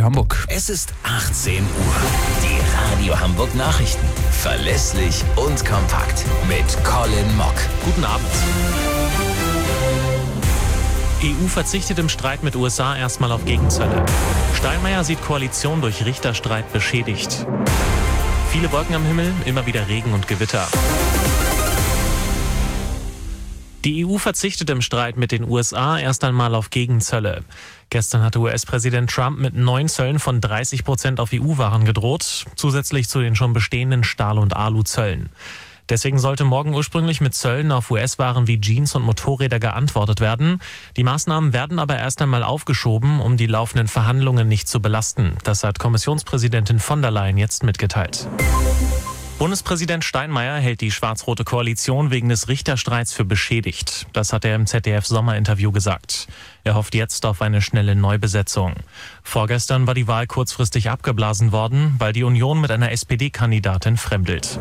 Hamburg. Es ist 18 Uhr. Die Radio Hamburg Nachrichten. Verlässlich und kompakt. Mit Colin Mock. Guten Abend. EU verzichtet im Streit mit USA erstmal auf Gegenzölle. Steinmeier sieht Koalition durch Richterstreit beschädigt. Viele Wolken am Himmel, immer wieder Regen und Gewitter. Die EU verzichtet im Streit mit den USA erst einmal auf Gegenzölle. Gestern hatte US-Präsident Trump mit neuen Zöllen von 30% auf EU-Waren gedroht, zusätzlich zu den schon bestehenden Stahl- und Alu-Zöllen. Deswegen sollte morgen ursprünglich mit Zöllen auf US-Waren wie Jeans und Motorräder geantwortet werden. Die Maßnahmen werden aber erst einmal aufgeschoben, um die laufenden Verhandlungen nicht zu belasten. Das hat Kommissionspräsidentin von der Leyen jetzt mitgeteilt. Bundespräsident Steinmeier hält die schwarz-rote Koalition wegen des Richterstreits für beschädigt. Das hat er im ZDF-Sommerinterview gesagt. Er hofft jetzt auf eine schnelle Neubesetzung. Vorgestern war die Wahl kurzfristig abgeblasen worden, weil die Union mit einer SPD-Kandidatin fremdelt.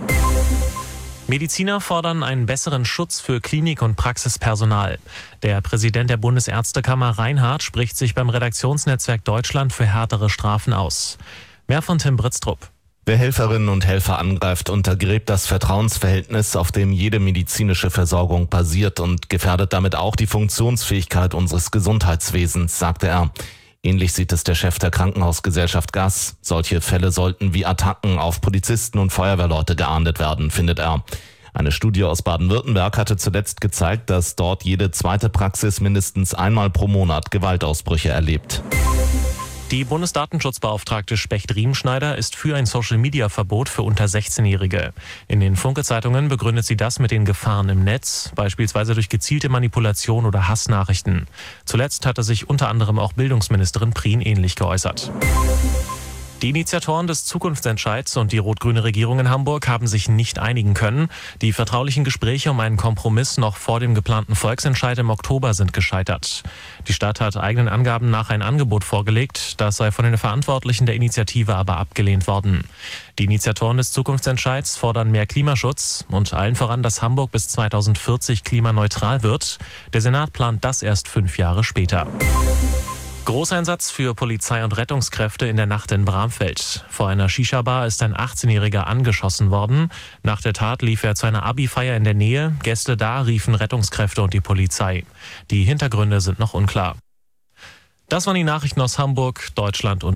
Mediziner fordern einen besseren Schutz für Klinik- und Praxispersonal. Der Präsident der Bundesärztekammer Reinhardt spricht sich beim Redaktionsnetzwerk Deutschland für härtere Strafen aus. Mehr von Tim Britztrup. Wer Helferinnen und Helfer angreift, untergräbt das Vertrauensverhältnis, auf dem jede medizinische Versorgung basiert und gefährdet damit auch die Funktionsfähigkeit unseres Gesundheitswesens, sagte er. Ähnlich sieht es der Chef der Krankenhausgesellschaft GAS. Solche Fälle sollten wie Attacken auf Polizisten und Feuerwehrleute geahndet werden, findet er. Eine Studie aus Baden-Württemberg hatte zuletzt gezeigt, dass dort jede zweite Praxis mindestens einmal pro Monat Gewaltausbrüche erlebt. Die Bundesdatenschutzbeauftragte Specht-Riemschneider ist für ein Social-Media-Verbot für unter 16-Jährige. In den Funke-Zeitungen begründet sie das mit den Gefahren im Netz, beispielsweise durch gezielte Manipulation oder Hassnachrichten. Zuletzt hatte sich unter anderem auch Bildungsministerin Prien ähnlich geäußert. Die Initiatoren des Zukunftsentscheids und die rot-grüne Regierung in Hamburg haben sich nicht einigen können. Die vertraulichen Gespräche um einen Kompromiss noch vor dem geplanten Volksentscheid im Oktober sind gescheitert. Die Stadt hat eigenen Angaben nach ein Angebot vorgelegt. Das sei von den Verantwortlichen der Initiative aber abgelehnt worden. Die Initiatoren des Zukunftsentscheids fordern mehr Klimaschutz und allen voran, dass Hamburg bis 2040 klimaneutral wird. Der Senat plant das erst 5 Jahre später. Großeinsatz für Polizei und Rettungskräfte in der Nacht in Bramfeld. Vor einer Shisha-Bar ist ein 18-Jähriger angeschossen worden. Nach der Tat lief er zu einer Abi-Feier in der Nähe. Gäste da riefen Rettungskräfte und die Polizei. Die Hintergründe sind noch unklar. Das waren die Nachrichten aus Hamburg, Deutschland und